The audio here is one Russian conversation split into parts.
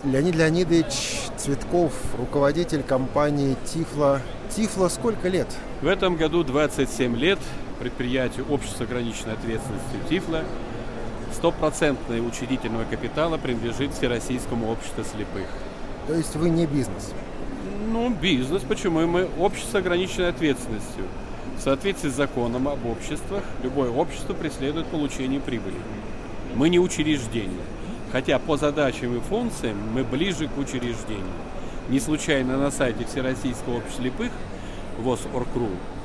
Леонид Леонидович Цветков, руководитель компании «Тифло». «Тифло» сколько лет? В этом году 27 лет предприятию общества с ограниченной ответственностью «Тифло». 100% учредительного капитала принадлежит Всероссийскому обществу слепых. То есть вы не бизнес? Бизнес. Почему? Мы общество с ограниченной ответственностью. В соответствии с законом об обществах, любое общество преследует получение прибыли. Мы не учреждение. Хотя по задачам и функциям мы ближе к учреждению. Не случайно на сайте Всероссийского общества слепых ВОС.Орг.ру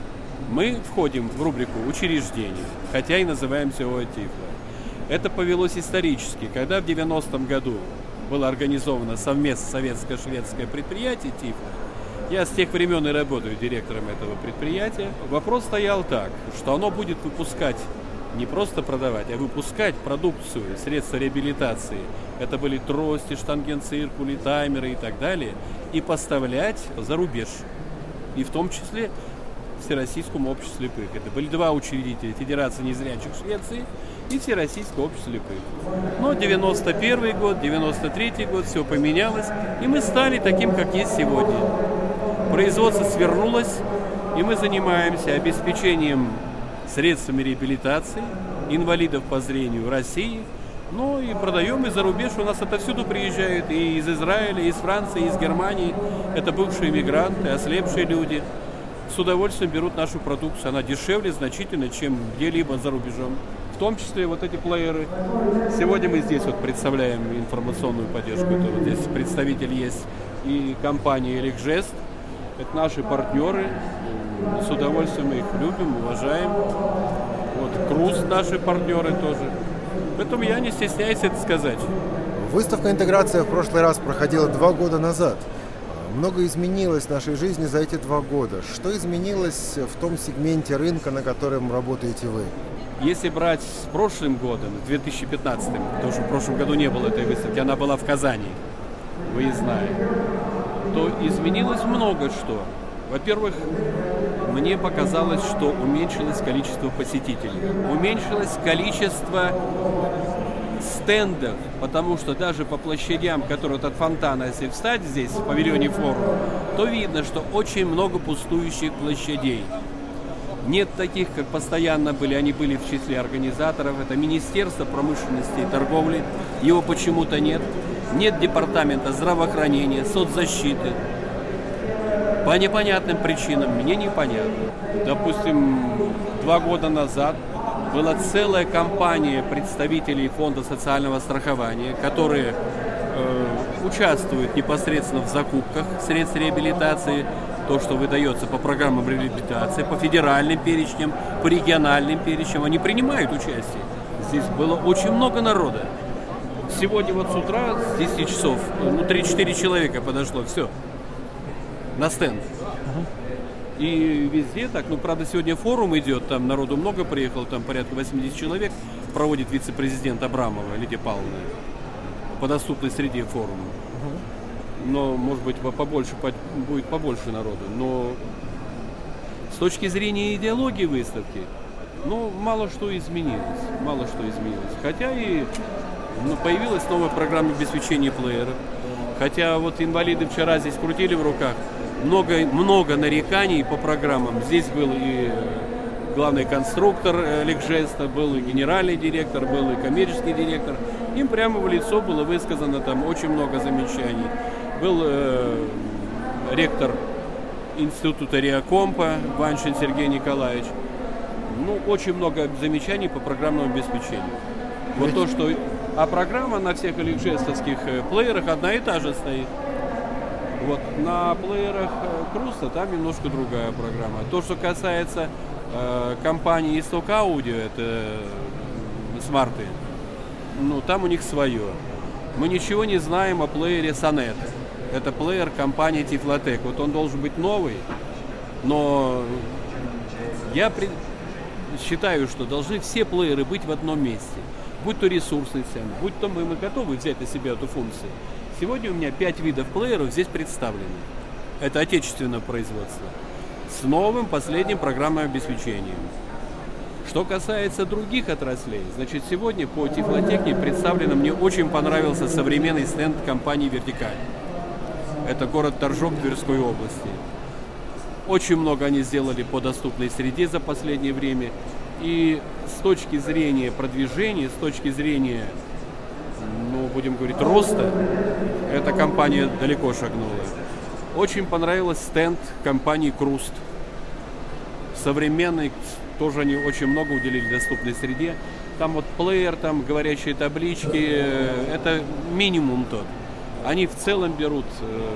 мы входим в рубрику «Учреждение», хотя и называемся ООО «Тифло». Это повелось исторически, когда в 90-м году было организовано совместно советско-шведское предприятие «Тифло». Я с тех времен и работаю директором этого предприятия. Вопрос стоял так, что оно будет выпускать, не просто продавать, а выпускать продукцию, средства реабилитации. Это были трости, штангенциркули, таймеры и так далее. И поставлять за рубеж. И в том числе Всероссийскому обществу слепых. Это были два учредителя: Федерации незрячих Швеции и Всероссийского общества слепых. Но 91 год, 93 год, все поменялось, и мы стали таким, как есть сегодня. Производство свернулось, и мы занимаемся обеспечением средствами реабилитации инвалидов по зрению России. Ну и продаем и за рубеж. У нас отовсюду приезжают и из Израиля, и из Франции, и из Германии. Это бывшие мигранты, ослепшие люди. С удовольствием берут нашу продукцию. Она дешевле значительно, чем где-либо за рубежом. В том числе вот эти плееры. Сегодня мы здесь вот представляем информационную поддержку. Это вот здесь представитель есть и компании «Эликжест». Это наши партнеры. С удовольствием мы их любим, уважаем. Вот Круз наши партнеры тоже. Поэтому я не стесняюсь это сказать. Выставка «Интеграция» в прошлый раз проходила 2 года назад. Много изменилось в нашей жизни за эти 2 года. Что изменилось в том сегменте рынка, на котором работаете вы? Если брать с прошлым годом, 2015, потому что в прошлом году не было этой выставки, она была в Казани, выездная, то изменилось много что. Во-первых, мне показалось, что уменьшилось количество посетителей, уменьшилось количество стендов, потому что даже по площадям, которые от фонтана, если встать здесь, в павильоне Форум, то видно, что очень много пустующих площадей. Нет таких, как постоянно были, они были в числе организаторов, это Министерство промышленности и торговли, его почему-то нет. Нет департамента здравоохранения, соцзащиты. По непонятным причинам, мне непонятно. Допустим, 2 года назад была целая компания представителей Фонда социального страхования, которые участвуют непосредственно в закупках средств реабилитации, то, что выдается по программам реабилитации, по федеральным перечням, по региональным перечням, они принимают участие. Здесь было очень много народа. Сегодня вот с утра, с 10 часов, 3-4 человека подошло, все, на стенд. И везде так, правда, сегодня форум идет, там народу много приехало, там порядка 80 человек, проводит вице-президент Абрамова Лидия Павловна по доступной среде форума. Но, может быть, будет побольше народу. Но с точки зрения идеологии выставки, мало что изменилось. Хотя и появилась новая программа обеспечения плееров. Хотя вот инвалиды вчера здесь крутили в руках. Много нареканий по программам. Здесь был и главный конструктор Эликжеста, был и генеральный директор, был и коммерческий директор. Им прямо в лицо было высказано там очень много замечаний. Был ректор института Реакомпа Ваншин Сергей Николаевич. Очень много замечаний по программному обеспечению. Вот то, что... А программа на всех эликжестовских плеерах одна и та же стоит. Вот на плеерах Круса там немножко другая программа. То, что касается компании Исток Аудио, это смарты, там у них свое. Мы ничего не знаем о плеере Sonet. Это плеер компании Тифлотек. Вот он должен быть новый, но я считаю, что должны все плееры быть в одном месте. Будь то ресурсный центр, будь то мы готовы взять на себя эту функцию. Сегодня у меня 5 видов плееров здесь представлены. Это отечественное производство. С новым последним программным обеспечением. Что касается других отраслей, значит, сегодня по тифлотехнике представлено, мне очень понравился современный стенд компании «Вертикаль». Это город Торжок Тверской области. Очень много они сделали по доступной среде за последнее время. И с точки зрения продвижения, с точки зрения, будем говорить, роста, эта компания далеко шагнула. Очень понравился стенд компании «Круст». Современный, тоже они очень много уделили доступной среде. Там вот плеер, там говорящие таблички, это минимум тот. Они в целом берут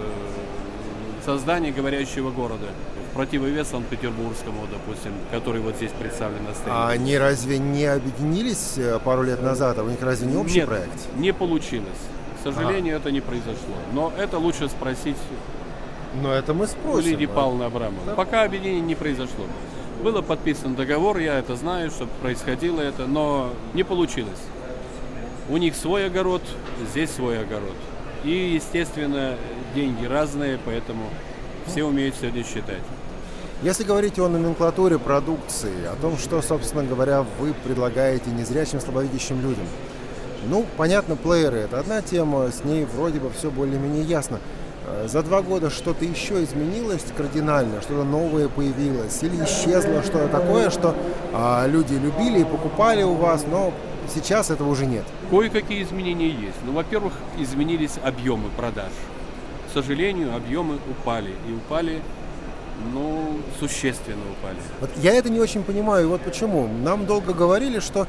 создание говорящего города. В противовес Санкт-Петербургскому, допустим, который вот здесь представлен на стенде. А они разве не объединились пару лет назад? А у них разве не общий проект? Не получилось. К сожалению, это не произошло. Но это лучше спросить это мы спросим. Лидии Павловны Абрамовой. Да. Пока объединение не произошло. Было подписан договор, я это знаю, что происходило это, но не получилось. У них свой огород, здесь свой огород. И, естественно, деньги разные, поэтому все умеют сегодня считать. Если говорить о номенклатуре продукции, о том, что, собственно говоря, вы предлагаете незрячим, слабовидящим людям. Понятно, плееры – это одна тема, с ней вроде бы все более-менее ясно. За 2 года что-то еще изменилось кардинально, что-то новое появилось или исчезло что-то такое, что люди любили и покупали у вас, но сейчас этого уже нет? Кое-какие изменения есть. Во-первых, изменились объемы продаж. К сожалению, объемы упали. И упали, существенно упали. Вот я это не очень понимаю. И вот почему. Нам долго говорили, что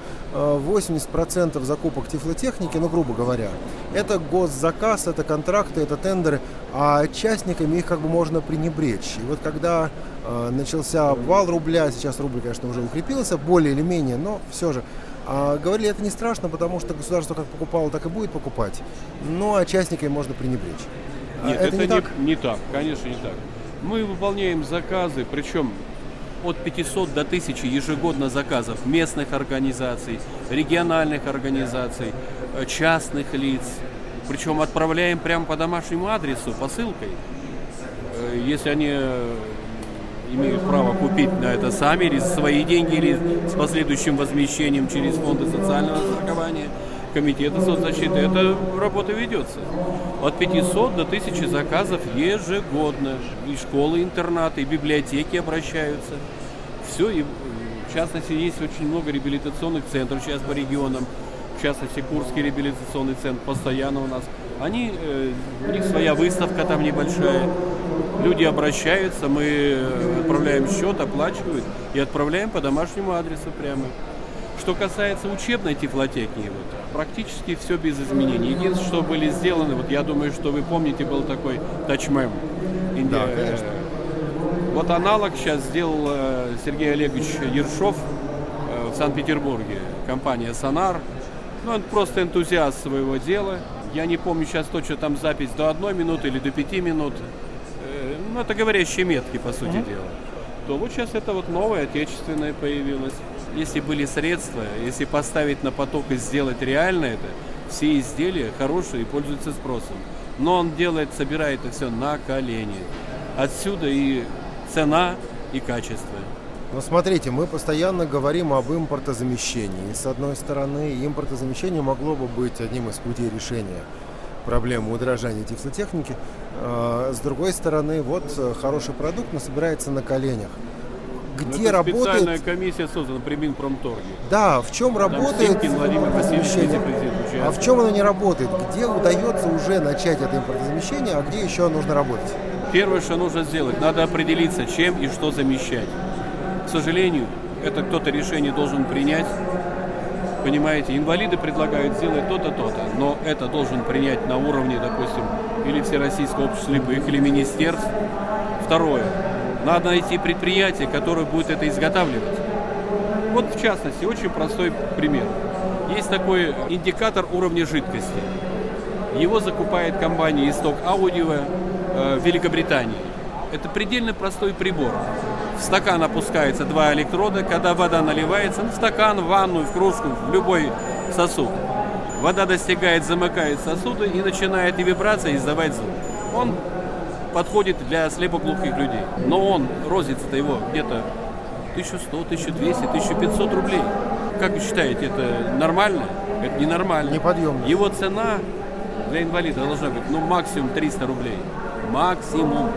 80% закупок тифлотехники, грубо говоря, это госзаказ, это контракты, это тендеры, а частниками их можно пренебречь. И вот когда начался обвал рубля, сейчас рубль, конечно, уже укрепился, более или менее, но все же, говорили, это не страшно, потому что государство как покупало, так и будет покупать. А частниками можно пренебречь. Нет, это не так, конечно, не так. Мы выполняем заказы, причем от 500 до 1000 ежегодно заказов местных организаций, региональных организаций, частных лиц. Причем отправляем прямо по домашнему адресу, посылкой. Если они имеют право купить на это сами, или за свои деньги, или с последующим возмещением через фонды социального страхования, комитета соцзащиты, эта работа ведется. От 500 до 1000 заказов ежегодно. И школы, интернаты, и библиотеки обращаются. Все, и в частности, есть очень много реабилитационных центров сейчас по регионам. В частности, Курский реабилитационный центр постоянно у нас. У них своя выставка там небольшая. Люди обращаются, мы отправляем счет, оплачивают и отправляем по домашнему адресу прямо. Что касается учебной тифлотехники, практически все без изменений. Единственное, что были сделаны, я думаю, что вы помните, был такой тачмем. Да, конечно. Аналог сейчас сделал Сергей Олегович Ершов в Санкт-Петербурге, компания «Сонар». Он просто энтузиаст своего дела. Я не помню сейчас точно там запись до 1 минуты или до 5 минут. Это говорящие метки, по сути дела. То сейчас это новое, отечественное появилось. Если были средства, если поставить на поток и сделать реально это, все изделия хорошие и пользуются спросом. Но он собирает это все на колени. Отсюда и цена, и качество. Смотрите, мы постоянно говорим об импортозамещении. С одной стороны, импортозамещение могло бы быть одним из путей решения проблемы удорожания тифлотехники. С другой стороны, хороший продукт, но собирается на коленях. Где работает... Специальная комиссия создана при Минпромторге. Да, в чем работает импортозамещение, а в чем оно не работает? Где удается уже начать это импортозамещение, а где еще нужно работать? Первое, что нужно сделать, надо определиться, чем и что замещать. К сожалению, это кто-то решение должен принять. Понимаете, инвалиды предлагают сделать то-то, то-то, но это должен принять на уровне, допустим, или Всероссийского общества слепых, или министерств. Второе. Надо найти предприятие, которое будет это изготавливать. В частности, очень простой пример. Есть такой индикатор уровня жидкости. Его закупает компания Исток Аудио в Великобритании. Это предельно простой прибор. В стакан опускается 2 электрода, когда вода наливается в стакан, в ванну, в кружку, в любой сосуд. Вода достигает, замыкает сосуды и начинает и вибрация, издавать звук. Он подходит для слепоглухих людей. Но розница-то его где-то 1100, 1200, 1500 рублей. Как вы считаете, это нормально? Это ненормально. Неподъемно. Его цена для инвалида должна быть, максимум 300 рублей. Максимум.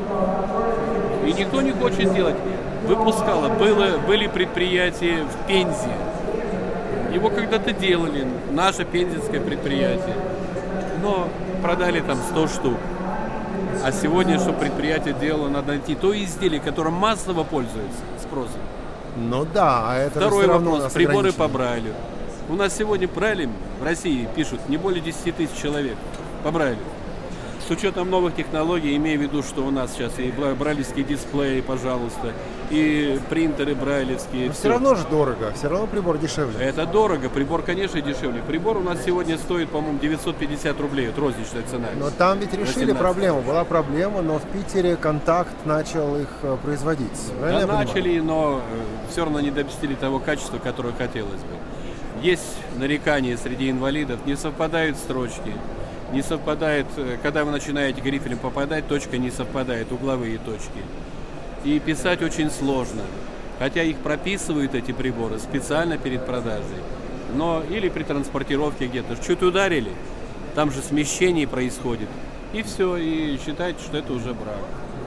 И никто не хочет делать. Выпускало. Были предприятия в Пензе. Его когда-то делали. Наше пензенское предприятие. Но продали там 100 штук. А сегодня, что предприятие делало, надо найти то изделие, которым массово пользуется спросом. Ну да, а это Второй все равно вопрос. Приборы по Брайлю. У нас сегодня Брайлем в России пишут не более 10 тысяч человек по Брайлю. С учетом новых технологий, имея в виду, что у нас сейчас и брайлевские дисплеи, пожалуйста, и принтеры брайлевские. Но все равно же дорого, все равно прибор дешевле. Это дорого, прибор, конечно, дешевле. Прибор у нас сегодня стоит, по-моему, 950 рублей, вот розничная цена. Но там ведь решили проблему, была проблема, но в Питере Контакт начал их производить. Да, начали, но все равно не допустили того качества, которое хотелось бы. Есть нарекания среди инвалидов, не совпадают строчки. Не совпадает, когда вы начинаете грифелем попадать, точка не совпадает, угловые точки. И писать очень сложно. Хотя их прописывают, эти приборы, специально перед продажей. Но или при транспортировке где-то. Чуть ударили, там же смещение происходит. И все, и считайте, что это уже брак.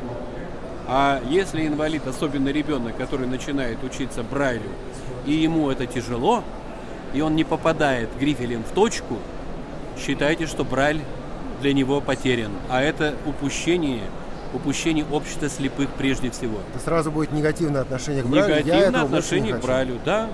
А если инвалид, особенно ребенок, который начинает учиться Брайлю, и ему это тяжело, и он не попадает грифелем в точку, считайте, что Брайль для него потерян. А это упущение общества слепых прежде всего. Это сразу будет негативное отношение к Брайлю. Негативное отношение к Брайлю, да.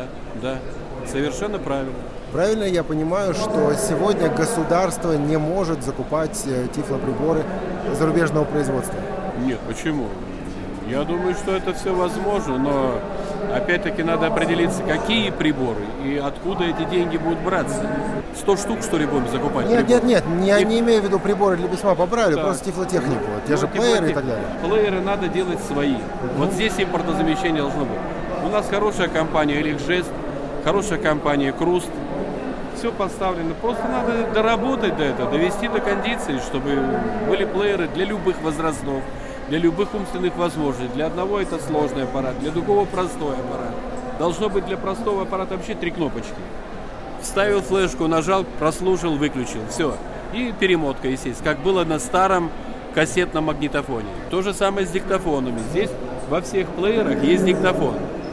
Совершенно правильно. Правильно я понимаю, что сегодня государство не может закупать тифлоприборы зарубежного производства? Нет, почему? Я думаю, что это все возможно, но опять-таки надо определиться, какие приборы и откуда эти деньги будут браться. 100 штук, что ли, будем закупать? Нет, я не имею в виду приборы для письма по Брайлю, просто тифлотехнику, те же плееры и так далее. Плееры надо делать свои. Вот здесь импортозамещение должно быть. У нас хорошая компания «Эликжест», хорошая компания «Круст». Все поставлено. Просто надо доработать до этого, довести до кондиции, чтобы были плееры для любых возрастов, для любых умственных возможностей. Для одного это сложный аппарат, для другого простой аппарат. Должно быть для простого аппарата вообще 3 кнопочки. Вставил флешку, нажал, прослушал, выключил. Все. И перемотка, естественно, как было на старом кассетном магнитофоне. То же самое с диктофонами. Здесь во всех плеерах есть диктофон.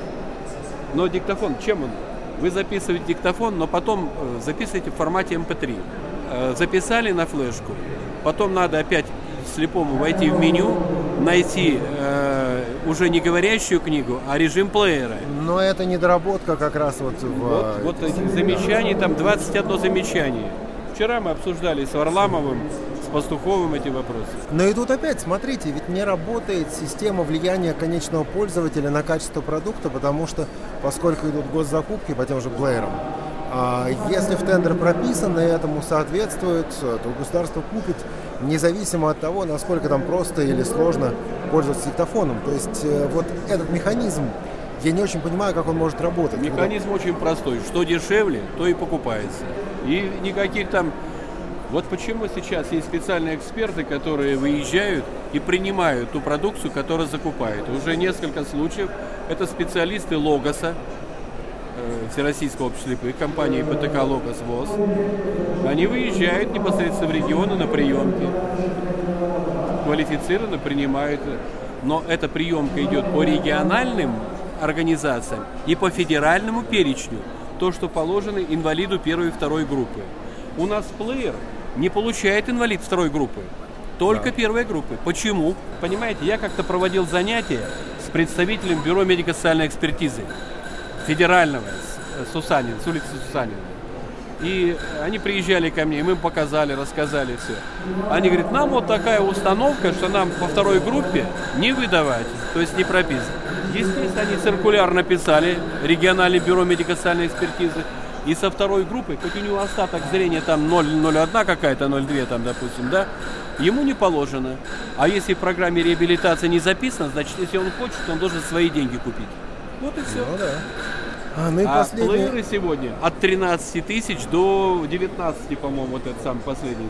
Но диктофон, чем он? Вы записываете диктофон, но потом записываете в формате MP3. Записали на флешку, потом надо опять слепому войти в меню, найти уже не говорящую книгу, а режим плеера. Но это недоработка как раз вот в... Вот этих замечаний, там 21 замечание. Вчера мы обсуждали с Варламовым, с Пастуховым эти вопросы. Но и тут опять, смотрите, ведь не работает система влияния конечного пользователя на качество продукта, потому что, поскольку идут госзакупки по тем же плеерам, если в тендер прописано и этому соответствует, то государство купит, независимо от того, насколько там просто или сложно пользоваться диктофоном. То есть вот этот механизм, я не очень понимаю, как он может работать. Механизм очень простой. Что дешевле, то и покупается. И никаких там... Вот почему сейчас есть специальные эксперты, которые выезжают и принимают ту продукцию, которую закупают. Уже несколько случаев. Это специалисты Логоса, Всероссийского общества слепых, компании ПТК «Логос ВОЗ». Они выезжают непосредственно в регионы на приемки. Квалифицированно принимают. Но эта приемка идет по региональным организациям и по федеральному перечню. То, что положено инвалиду первой и второй группы. У нас плеер не получает инвалид второй группы, только первой группы. Почему? Понимаете, я как-то проводил занятия с представителем Бюро медико-социальной экспертизы федерального, с улицы Сусанина. И они приезжали ко мне, и мы им показали, рассказали все. Они говорят, нам вот такая установка, что нам по второй группе не выдавать, то есть не прописано. Естественно, они циркуляр написали, региональное бюро медико-социальной экспертизы, и со второй группой, хоть у него остаток зрения там 0,01 какая-то, 0,2 там, допустим, да, ему не положено. А если в программе реабилитации не записано, значит, если он хочет, он должен свои деньги купить. Вот и все. Ну, да. А плееры сегодня от 13 тысяч до 19, по-моему, вот этот самый последний.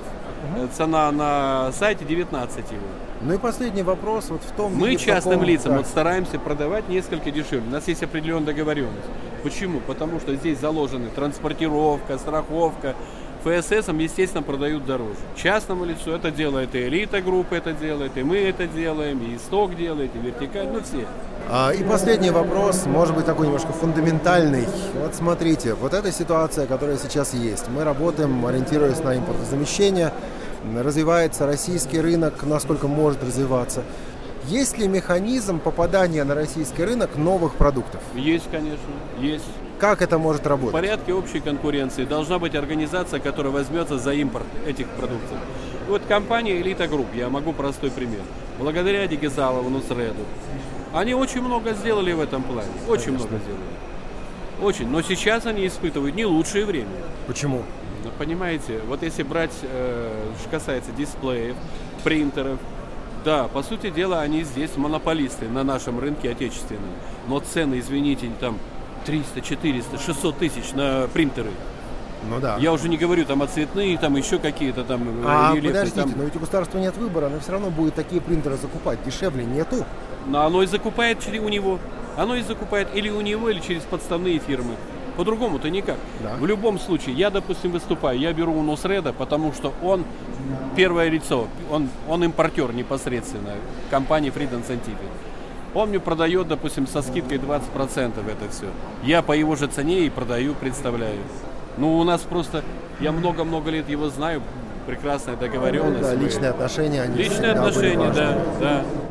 Цена на сайте 19 его. Ну и последний вопрос вот в том... Мы виде, в частным каком- лицам да. вот стараемся продавать несколько дешевле. У нас есть определенная договоренность. Почему? Потому что здесь заложены транспортировка, страховка. ФССам, естественно, продают дороже. Частному лицу это делает и Элита Групп, это делает, и мы это делаем, и Исток делает, и Вертикаль, ну все. И последний вопрос, может быть, такой немножко фундаментальный. Вот смотрите, вот эта ситуация, которая сейчас есть. Мы работаем, ориентируясь на импортозамещение. Развивается российский рынок, насколько может развиваться. Есть ли механизм попадания на российский рынок новых продуктов? Есть, конечно, есть. Как это может В работать? порядке общей конкуренции должна быть организация, которая возьмется за импорт этих продуктов. Вот компания Элита Групп, я могу простой пример. Благодаря Дегизалову, Нусреду, они очень много сделали в этом плане. Очень много сделали. Очень. Но сейчас они испытывают не лучшее время. Почему? Ну, понимаете, вот если брать, что касается дисплеев, принтеров, да, по сути дела, они здесь монополисты на нашем рынке отечественном. Но цены, извините, там 300, 400, 600 тысяч на принтеры. Ну да. Я уже не говорю там о цветные, там еще какие-то там рельефы, Подождите, там. но ведь у государства нет выбора, оно все равно будет такие принтеры закупать. Дешевле нету. Но оно и закупает у него. Оно и закупает или у него, или через подставные фирмы. По-другому-то никак. Да. В любом случае, я, допустим, выступаю, я беру у Нусреда, потому что он первое лицо, он импортер непосредственно компании Freedom Scientific. Он мне продает, допустим, со скидкой 20% это все. Я по его же цене и продаю, представляю. Ну, у нас просто, я много-много лет его знаю, прекрасная договоренность. Да, личные отношения. Они Личные всегда были отношения, важны. да.